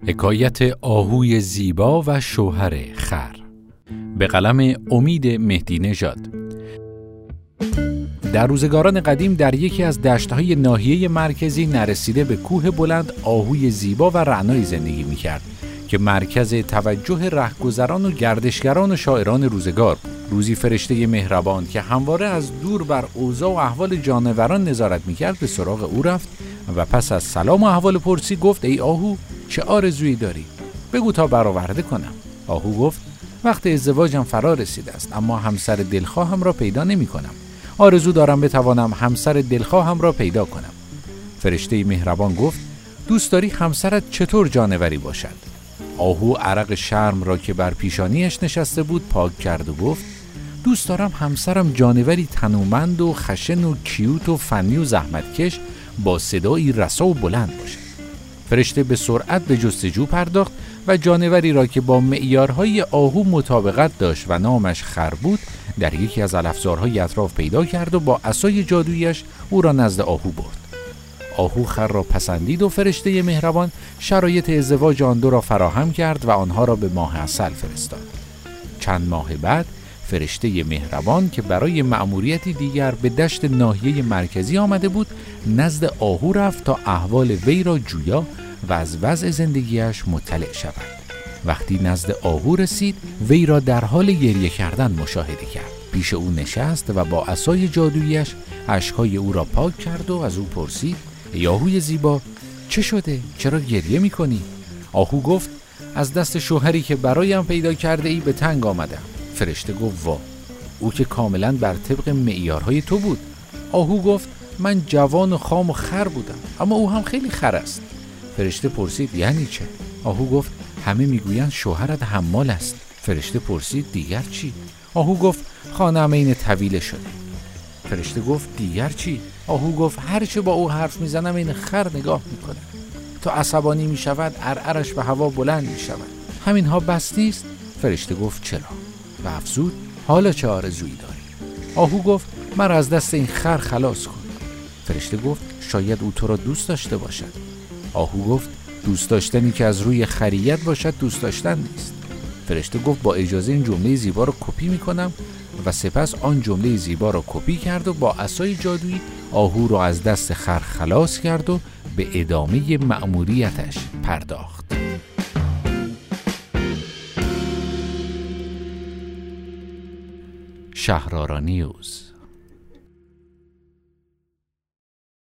حکایت آهوی زیبا و شوهر خر، به قلم امید مهدی نژاد. در روزگاران قدیم در یکی از دشت‌های ناحیه مرکزی نرسیده به کوه بلند آهوی زیبا و رعنایی زندگی می‌کرد که مرکز توجه رهگذران و گردشگران و شاعران روزگار بود. روزی فرشته مهربان که همواره از دور بر اوضاع و احوال جانوران نظارت می‌کرد به سراغ او رفت و پس از سلام و احوال پرسی گفت: ای آهو، چه آرزویی داری؟ بگو تا برآورده کنم. آهو گفت: وقت ازدواجم فرا رسیده است، اما همسر دلخواهم را پیدا نمی‌کنم. آرزو دارم بتوانم همسر دلخواهم را پیدا کنم. فرشته مهربان گفت: دوست داری همسرت چطور جانوری باشد؟ آهو عرق شرم را که بر پیشانیش نشسته بود پاک کرد و گفت: دوست دارم همسرم جانوری تنومند و خشن و کیوت و فنی و زحمتکش با صدایی رسا و بلند باشد. فرشته به سرعت به جستجو پرداخت و جانوری را که با معیارهای آهو مطابقت داشت و نامش خر بود در یکی از علفزارهای اطراف پیدا کرد و با عصای جادویی‌اش او را نزد آهو برد. آهو خر را پسندید و فرشته مهربان شرایط ازدواج آن دو را فراهم کرد و آنها را به ماه عسل فرستاد. چند ماه بعد فرشته مهربان که برای مأموریتی دیگر به دشت ناحیه مرکزی آمده بود نزد آهو رفت تا احوال وی را جویا و از وضع زندگیش مطلع شود. وقتی نزد آهو رسید وی را در حال گریه کردن مشاهده کرد. پیش او نشست و با عصای جادویی‌اش اشک‌های او را پاک کرد و از او پرسید: ای آهوی زیبا، چه شده؟ چرا گریه می‌کنی؟ آهو گفت: از دست شوهری که برایم پیدا کرده ای به تنگ آمدم. فرشته گفت: وا، او که کاملا بر طبق معیارهای تو بود. آهو گفت: من جوان و خام و خر بودم، اما او هم خیلی خر است. فرشته پرسید: یعنی چه؟ آهو گفت: همه میگویند شوهرت حمال است. فرشته پرسید: دیگر چی؟ آهو گفت: خانه‌ام این طویله شده. فرشته گفت: دیگر چی؟ آهو گفت: هرچه با او حرف میزنم این خر نگاه میکنه. تا عصبانی میشود عرعرش به هوا بلند میشود. همینها بس نیست؟ فرشته گفت: چرا؟ و افزود: حالا چه آرزویی داری؟ آهو گفت: مرا از دست این خر خلاص کن. فرشته گفت: شاید او تو را دوست داشته باشد. آهو گفت: دوست داشتنی که از روی خریت باشد دوست داشتن نیست. فرشته گفت: با اجازه این جمله زیبا را کپی میکنم. و سپس آن جمله زیبا را کپی کرد و با عصای جادویی آهو را از دست خر خلاص کرد و به ادامه مأموریتش پرداخت. شهرآرا نیوز.